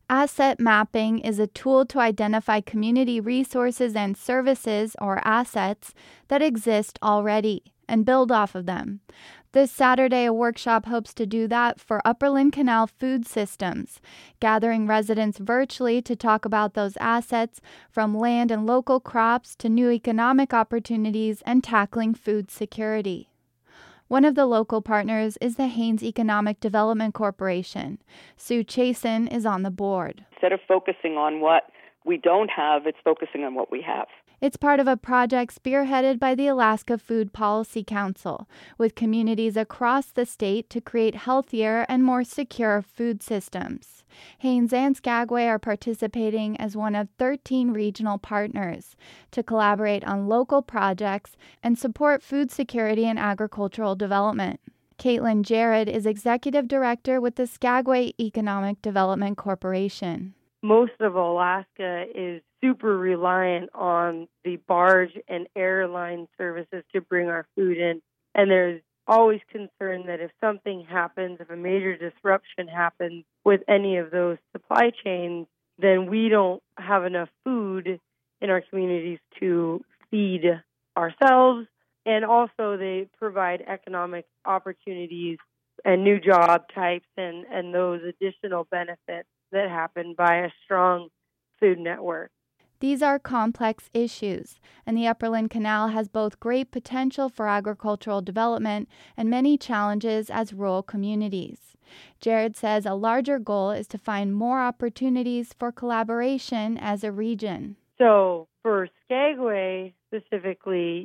Asset mapping is a tool to identify community resources and services, or assets, that exist already and build off of them. This Saturday, a workshop hopes to do that for Upperland Canal Food Systems, gathering residents virtually to talk about those assets, from land and local crops to new economic opportunities and tackling food security. One of the local partners is the Haines Economic Development Corporation. Sue Chasen is on the board. Instead of focusing on what we don't have, it's focusing on what we have. It's part of a project spearheaded by the Alaska Food Policy Council, with communities across the state to create healthier and more secure food systems. Haines and Skagway are participating as one of 13 regional partners to collaborate on local projects and support food security and agricultural development. Caitlin Jared is executive director with the Skagway Economic Development Corporation. Most of Alaska is super reliant on the barge and airline services to bring our food in. And there's always concern that if something happens, if a major disruption happens with any of those supply chains, then we don't have enough food in our communities to feed ourselves. And also they provide economic opportunities and new job types and those additional benefits that happen by a strong food network. These are complex issues, and the Upperland Canal has both great potential for agricultural development and many challenges as rural communities. Jared says a larger goal is to find more opportunities for collaboration as a region. So for Skagway specifically,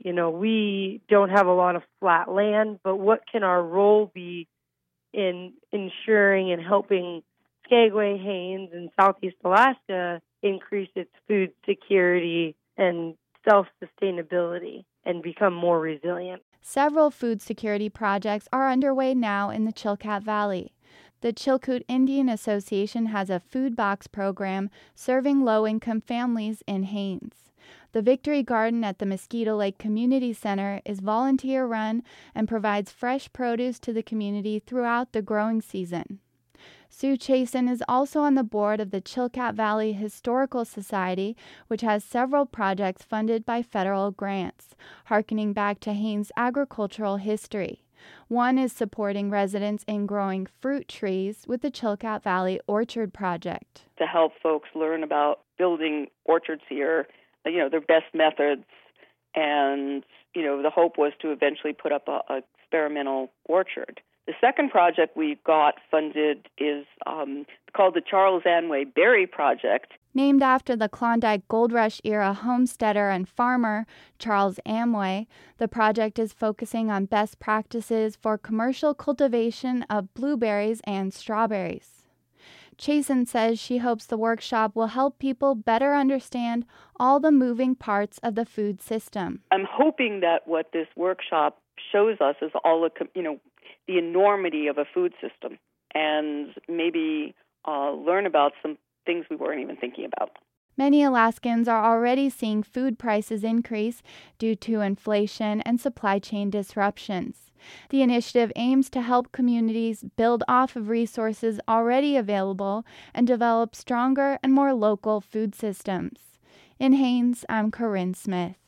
we don't have a lot of flat land, but what can our role be in ensuring and helping Skagway, Haines, and Southeast Alaska increase its food security and self-sustainability and become more resilient? Several food security projects are underway now in the Chilkat Valley. The Chilkoot Indian Association has a food box program serving low-income families in Haines. The Victory Garden at the Mosquito Lake Community Center is volunteer-run and provides fresh produce to the community throughout the growing season. Sue Chasen is also on the board of the Chilkat Valley Historical Society, which has several projects funded by federal grants, harkening back to Haines' agricultural history. One is supporting residents in growing fruit trees with the Chilkat Valley Orchard Project. To help folks learn about building orchards here, their best methods, and, the hope was to eventually put up a experimental orchard. The second project we got funded is called the Charles Anway Berry Project. Named after the Klondike Gold Rush era homesteader and farmer Charles Amway, the project is focusing on best practices for commercial cultivation of blueberries and strawberries. Chasen says she hopes the workshop will help people better understand all the moving parts of the food system. I'm hoping that what this workshop shows us is all the enormity of a food system, and maybe learn about some things we weren't even thinking about. Many Alaskans are already seeing food prices increase due to inflation and supply chain disruptions. The initiative aims to help communities build off of resources already available and develop stronger and more local food systems. In Haines, I'm Corinne Smith.